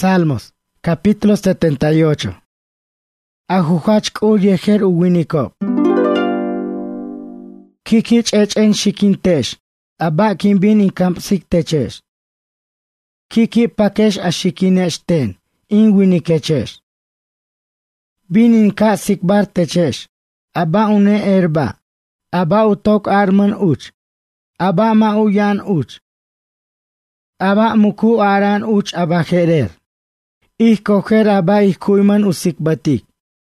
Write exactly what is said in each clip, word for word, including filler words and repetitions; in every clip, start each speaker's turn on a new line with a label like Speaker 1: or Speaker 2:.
Speaker 1: Salmos, capítulo setenta y ocho. Ajuhach k'u yejer uwinikop. Kikich ech en shikintesh, aba kimbin in kampsik techesh. Kiki pakesh ashikinesh ten, in winikechesh. Bin in ka sikbar techesh, aba une erba, aba utok arman uch, aba mauyan uch. Aba muku aran uch aba jerer. Ich kocher aba ich kuiman usikbatik.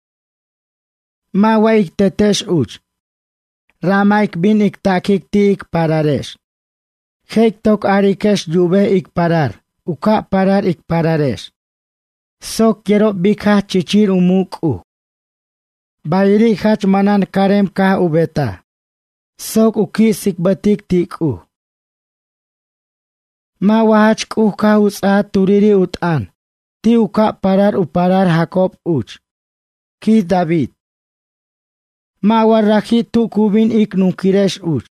Speaker 1: Mawa ik tetesh uch. Rama ik bin ik takik ti ik pararesh. Hek tok arikesh yube ik parar. Uka parar ik pararesh. Sok quiero bikha chichir umuk u. Bayri hach manan karem ka ubeta. Sok uki sikbatik tik u. Mawahach k'u ka utsa turiri utan. Ti uka parar uparar Jacob uch. Ki David. Mawarraji tu kubin ik nukiresh uch.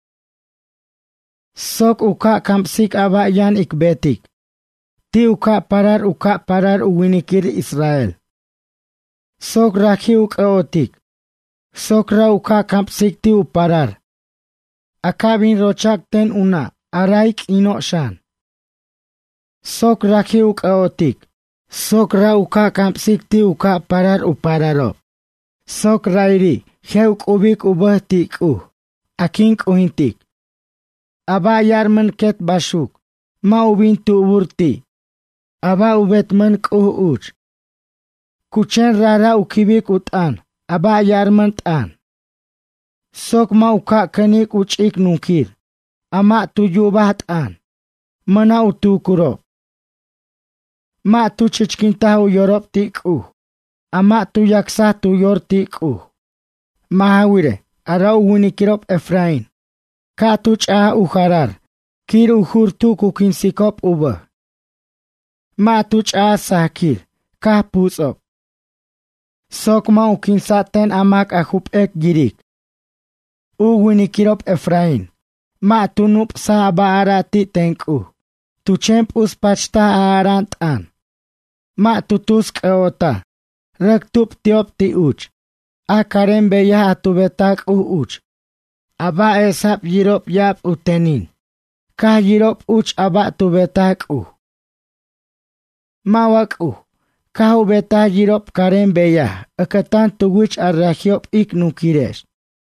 Speaker 1: Sok uka kampsik aba yan ik betik. Ti uka parar uka parar uwinikir Israel. Sok raji uka otik. Sok ra uka kampsik ti uparar. Akabin rochak ten una. Araik ino shan. Sok raji uka otik. Sok ra uka kampsik ti uka parar upararo. Sok rairi. Heuk ubik ubah tik uh. Akink uhintik. Aba yarman ket bashuk. Ma ubin tu uburti. Aba ubetman k'uh uch. Kuchen rara ukibik utan. Aba yarman tan. Sok ma uka kanik uchik nukir. Ama tu yubah tan. Mana utu kuro. Ma tu chichkintahu yorop tik uh. Ama tu yaksa tu yor tik uh. Mahawire, arau winikirop Efrain. Katuch a uharar. Kir uhurtu kukinsikop uba. Matuch a sakir. Kah pusop. Sok ma ukinsaten amak ahup ek girik. U winikirop Efrain. Ma tunup sa baarati tenku. Tuchemp uspachta aarant an. Ma tutusk eota. Rektup tiop ti uch. A karem beya atubetak u uch. Aba esap yirop yap utenin. Kah yirop uch aba tubetak u. Mawak u. Kah ubeta yirop karem beya. Akatan tuwich arrahiop ik nukiresh.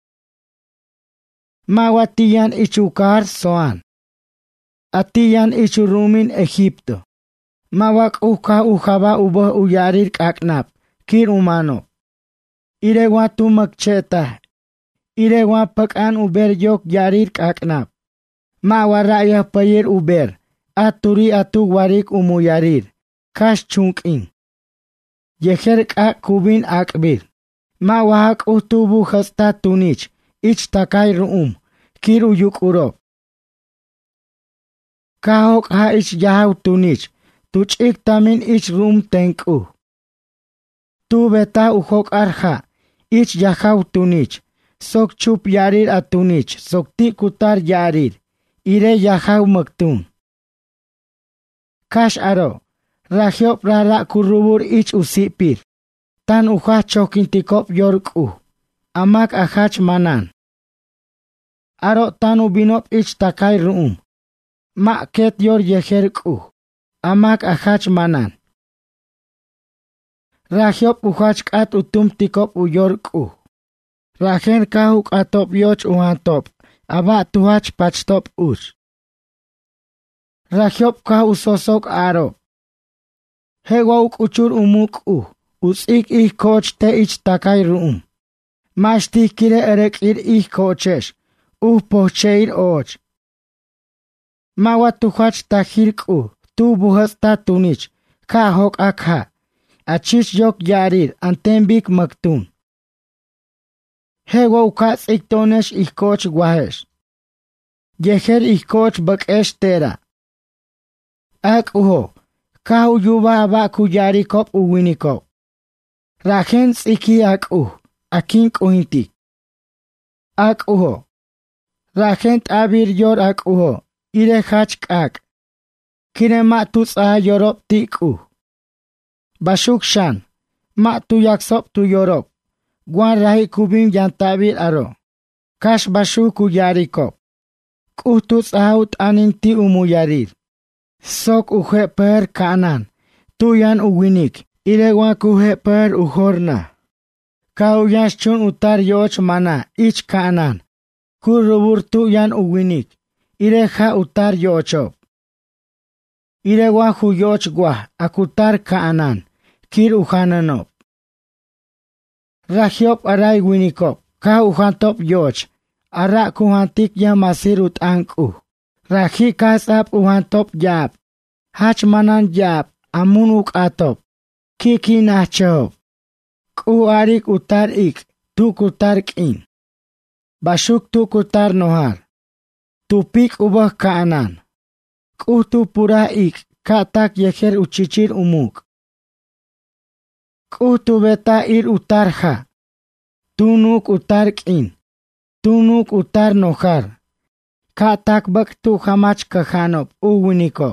Speaker 1: Mawatiyan ichukar soan. Atiyan ichurumin Egipto. Mawak u kah ujaba ubo uyarir kaknap. Kir umano. Irewa tu magcheta. Irewa pakan uber yok yarir kaknap. Ma waraya payir uber. Aturi atu warik umuyarir. Kash chunkin. Yeher kak kubin akbir. Ma wahak utubu hasta tunich. Ich takay ruum. Kiru yuk urop. Kahok ha ich yahaw tunich. Tuch ik tamin ich rum tenku. Tu beta uhok arha. Ich yahaw tunich. Sok chup yarir atunich. Sok ti kutar yarir. Ire yahaw magtun. Kash aro. Rahiop rara kurubur ich usipir. Tan uha chokintikop york uh. Amak ahach manan. Aro tan ubinop ich takay ruum. Ma ket yor yeher uh. Amak ahach manan. Rahiop uhach kat utum tikop u york uh. Rahen kahuk atop yoch uhantop. Aba tuhach pachtop uch. Rahiop kah usosok aro. Hewauk uchur umuk uh. Usik ich koch te ich takay ruum. Mashti kire erek ir ich kochesh. Uh pocheir och. Mawa tuhach tahirk uh. Tu buhasta tunich. Kahok akha. Achich yok yarir antembik magtun. Hewo kats iktonesh ikkoch wahesh. Yeher ikkoch bakesh tera. Ak uho. Kahu yuba aba kuyarikop uwinikop. Rahen tsiki ak uh. Akink uhintik. Ak uho. Rahen abir yor ak uho. Ire hach ak. Kirema tuts a yorop tik uh. Bashuk shan, ma tu yaksop tu yorop, guan rahi kubim yantabil aro, kash bashuk ku yarikop, kutus out aninti umuyarir, sok uhe per kanan, tuyan uwinik, ilewan kuhe per uhorna. Kauyan chun utar yoch mana, ich kanan, kurubur tuyan uwinik, ileha utar yochop. Ilewan hu yoch guah, akutar kanan, kir uhananop. Rahiop aray winikop, ka uhantop yoch, ara kuhantik yamasir utanku. Rahi kasap uhantop yap, hach manan yap, amun ukatop, kiki nachop. Ku arik utar ik, tuk utar kin. Bashuk tuk utar nohar. Tupik ubah kaanan. Ku tu pura ik, katak yeher uchichir umuk. Ku tu beta ir utar ha. Tunuk utar kin. Tunuk utar nohar. Katak bak tu hamach kahanop uwinikop.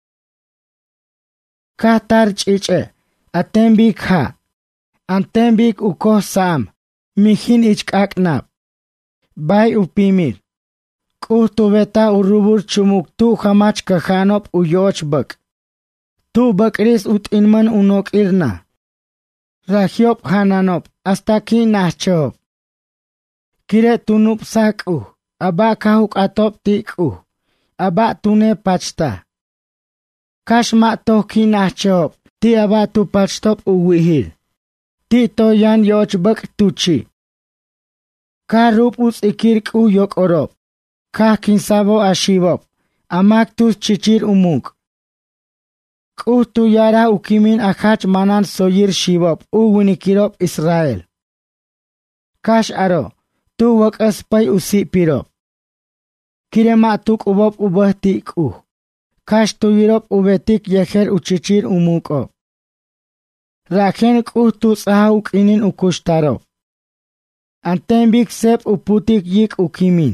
Speaker 1: Katar chiche, atembik ha. Antembik ukoh sam, mihin ichkaknap. Bay upimir. Kuh tu beta urubur chumuk tu hamach kahanop uyoch bak. Tu bakris ut inman unok irna. Rahiop hananop, hasta ki nachop. Kire tunup sak uh, aba kahuk atop tik uh, aba tune pachta. Kashma toh ki nachop, ti aba tu pachtop uwihir. Tito yan yoch bak tuchi. Ka rup us ikirk u yok orop. Ka kinsabo ashibop. Amak tus chichir umuk. Kuh tu yara ukimin akach manan soyir shibop u winikirop Israel. Kash aro, tu wak aspay usi pirop. Kirema tuk ubop ubah tik uh. Kash tu yirop ubetik yeher uchichir umukop. Raken kuh tu sahuk inin ukushtarop. Antembik sep uputik yik ukimin.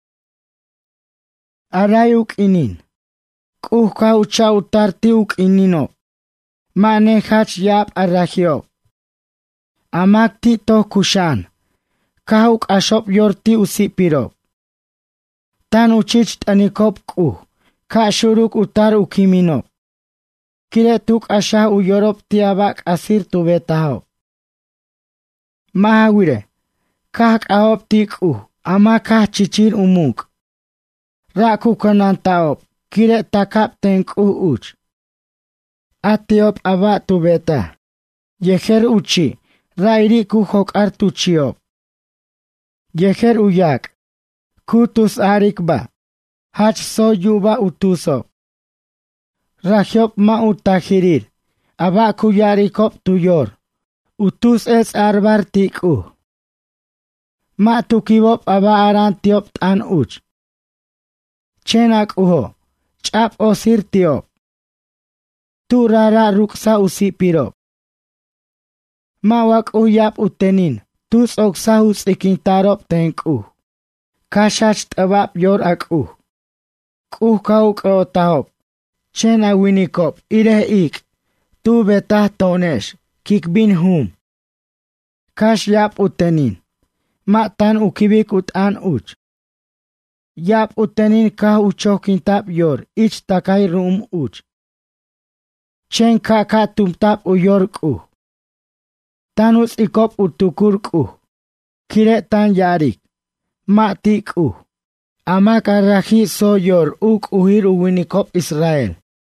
Speaker 1: Arayuk inin. Kuh ka ucha utarti uk ininop. Mane hach yap arahiop. Amak ti toh kushan. Kahuk ashop yorti usipirop. Tan uchich tanikop kuh. Ka shuruk utar ukiminop. Kire tuk asha u yorop tiabak asir tu betahop. Mahawire, kahak aop tik uh, ama kah chichir umuk. Raku kanan taop, kire takap tenk uh uch. Atiop aba tu beta. Yeher uchi, rairi ku hok artuchiop. Yeher uyak, kutus arikba. Hach so yuba utusop. Rahiop ma utahirir, aba kuyarikop tuyor, utus es arbar tik uh. Ma tukibop aba aran tiop tan uch. Chenak uho, chap osir tiop. Tu rara ruksa usipirop. Ma wak uyap utenin, tus oksahus ikintarop tenk uh. Kashach tabap yor ak uh. Kuh kauk otahop. Chena winikop, ire ik, tu betah tonesh, kikbin hum. Kash yap utenin, ma tan ukibik ut an uch. Yap utenin kah uchokintap yor, ich takay rum uch. Chen kaka tumtap uyor kuh. Tanus ikop utukur kuh. Kire tan yarik, ma tik uh. Ama karahi soyor uk uhir uwinikop Israel.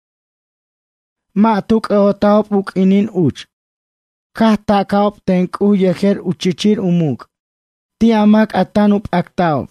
Speaker 1: Ma tuk eotaop uk inin uch. Kah takaop tenk uh yeher uchichir umuk. Ti amak atanup aktaop.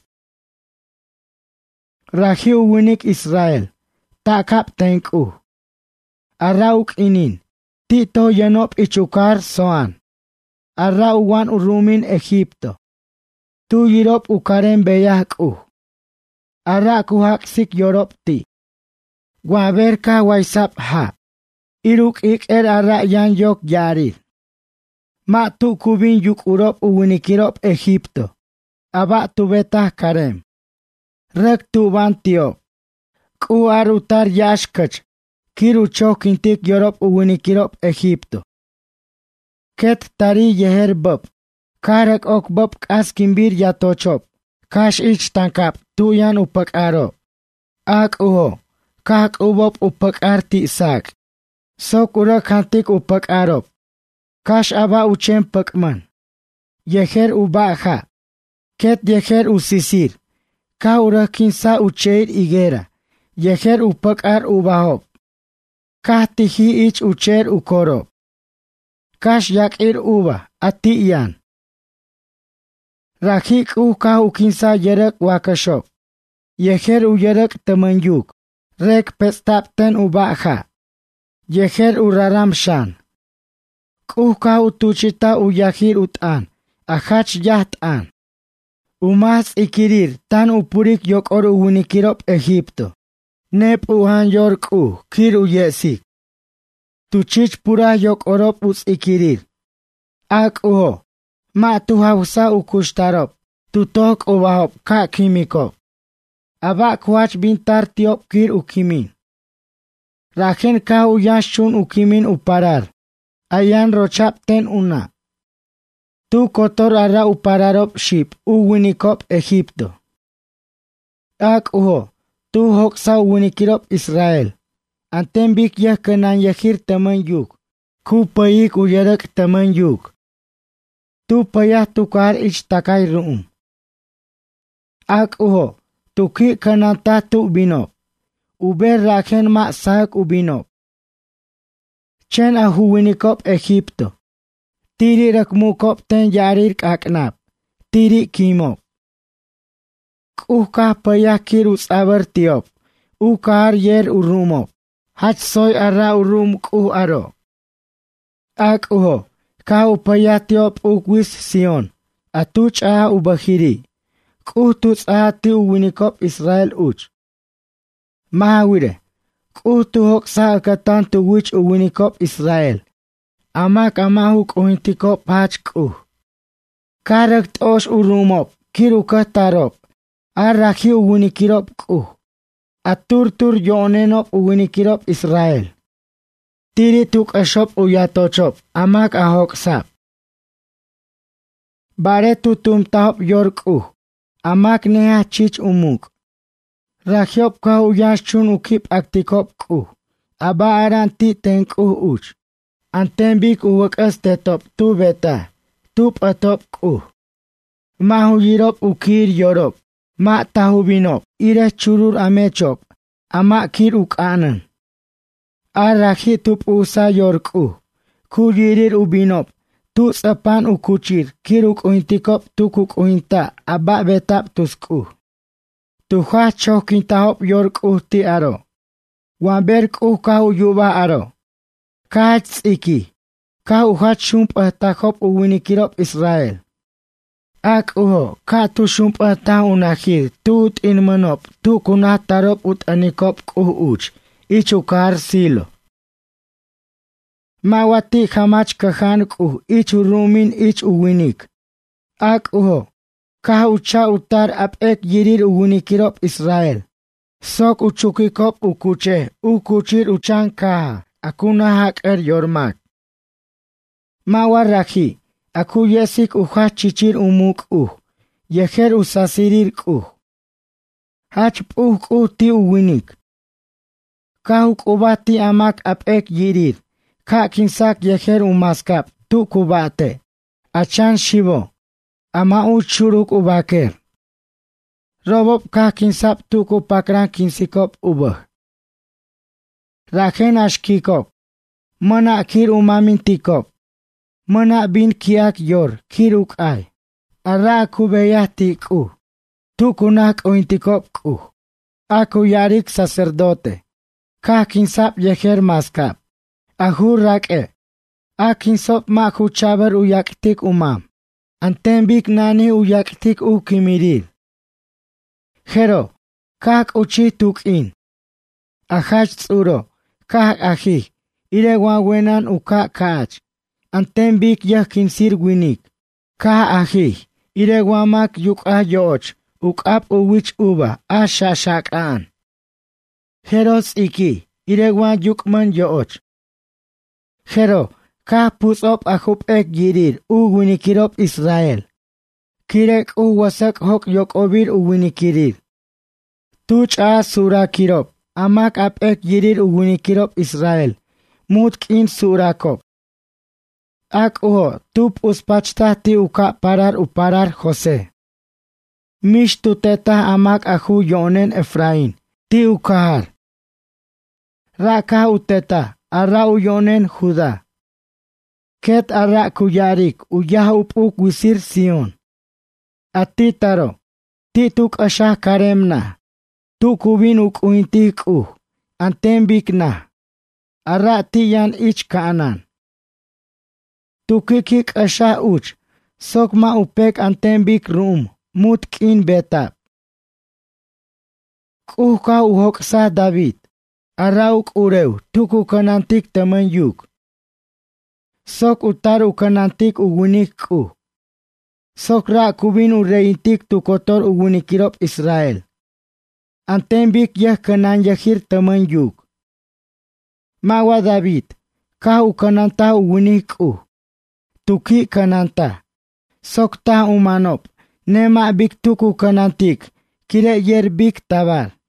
Speaker 1: Rahi uwinik Israel. Takap tenk uh. Arauk inin. Ti to yanop ichukar soan. Ara uwan urumin Egipto. Tu yirop ukaren beyak uh. Ara kuhak sik yorop ti. Guaber ka waisap ha. Iruk ik er ara yan yok yarir. Ma tu kubin yuk urop uwinikirop Egipto. Aba tu betah karem. Rek tu ban tiop. Ku arutar yashkach. kiru chokintik yorop uwinikirop Egipto. Ket tari yeher bob, karak ok bob kas kimbir yatochop, kash ich tankap tuyan upak aro. Ak uho, kak ubop upak arti sak. Sok ura kantik upak arop. Kash aba uchen pakman. Yeher ubaha. Ket yeher usisir. Ka ura kinsa ucheir igera. Yeher upak ar ubahop. Kah tihi ich ucher ukorop. Kash yakir uba ati yan. Rakik u kah ukinsa yerak wakashop. Yeher uyerak temanyuk. Rek pestapten ubaha. Yeher uraram shan. Kuh kah utuchita uyahir utan. Ahach yahtan. Umas ikirir tan upurik yok or uwinikirop Egipto. Nep uhan york u kir uyesik. Tuchich pura yok orop us ikirir. Ak uho. Ma tu hausa ukushtarop. Tu tok ubahop ka kimikop. Aba kwach bintar tiop kir ukimin. Rajen ka uyashun ukimin uparar. Ayan rochapten una. Tu kotor ara upararop ship uwinikop Egipto. Ak uho. Tu hoksa uwinikirop Israel. Anten bik yah kenan yahir temen yuk. Ku payik uyerak temen yuk. Tu payah tukar ich takay room. Ak uho. Tuki kenan tatu binop. Uber raken ma sak ubinop. Chen ahuwinikop Egipto. Tiri rakmukop ten yarir kaknap. Tiri kimop. Ukah payah kirus abar tiop. Ukar yer urumop. Hach soy ara urum kuh aro. Ak uho. Kau payah tiop ukwis Sion. Atuch aha ubahiri. Kuh tuts aha ti uwinikop Israel uch. Mahawire. Kuh tuhok sa akatan tuwich uwinikop Israel. Amak amahuk uhintikop hach kuh. Karak tosh urumop. Kiruka tarop. Arrahi uwinikirop kuh. Aturtur yonenop uwinikirop Israel. Tiri tuk ashop uyatochop. Amak ahok sap. Bare tutum tahop york uh. Amak neha chich umuk. Rahiop ka uyashun ukip aktikop kuh. Aba aran ti ten kuh uch. Anten bik uwakas tetop tu beta. Tup atop kuh. Mahuyirop ukir yorop. Ma tahubinop, ire churur amechop, ama kir ukanan. Arrahi tup usa yorku, kuyirir ubinop, tu sapan ukuchir, kiruk uintikop tukuk uinta, aba betap tusku. Tuha chokintahop yorku ti aro. Wamberk u kau yuba aro. Kach iki, kau hat shump atahop uwinikirop Israel. Ak uho, ka tu shumpa ta unahir, tut in manop, tu kunat tarop ut anikop kuh uch, ichukar silo. Mawati hamach kahan kuh, ichu rumin ich uwinik. Ak uho, ka ucha utar apek yirir uwinikirop Israel. Sok uchukikop ukuche, ukuchir uchan kaha, akuna hak er yormak. Mawarahi. Aku yesik uha chichir umuk uh. Yeher usasirir kuh. Hach puh kuh ti uwinik. Kahuk ubati amak apek yirir. Ka kinsak yeher umaskap tu kubate. Achan shibo. Ama uchuruk ubaker. Robop ka kinsap tu kupakran kinsikop ubah. Raken ashkikop. Mana kir umamintikop. Mana bin kiak yor, kiruk ay. Ara kubeyah tiku. Tukunak ointikop ku. Aku yarik sacerdote. Ka kinsap yeher maskap. Ahur rake. A kinsop ma kuchabar uyaktik umam. Antembik nani uyaktik u kimirir. Hero. Kak uchi tuk in. Ahach tsuro. Kak ahi. Ire wawenan uka kaach. Antembik yah kinsir winik. Ka ahi. Ire wamak yuk ah yoch. Uk ap uwich uba. Asha shakan. Heros iki. irewan yukman yooch. Jero, ka pusop ahup ek yirir u winikirop Israel. Kirek u wasak hok yok obir u winikirir. Tuch a sura kirop, amak ap ek yirir u winikirop Israel. Mut kin sura kop. Ak uho, tup uspachta ti uka parar u parar Jose. Mish tu teta amak ahu yonen Efrain, ti ukahar. Raka uteta, ara u yonen Juda. Ket ara kuyarik uyah upuk wisir Sion. Ati taro, ti tuk asha karemna. Tu kubin ukuintik uh, antembik na. Ara ti yan ich kaanan. Tukikik asha uch, sokma upek antembik rum, mut kin betap. Kuhka uhok sa David, arauk ureu, tuku kanantik temen yuk. Sok utar ukanantik ugunik ku. Sok ra kubin ureintik tukotor ugunikirop Israel. Antembik yah kanan yahir temen yuk. Mawa David, ka ukananta ugunik ku. Tuki kananta. Sok ta umanop, nema bik tuku kanantik, kire yer bik tabar.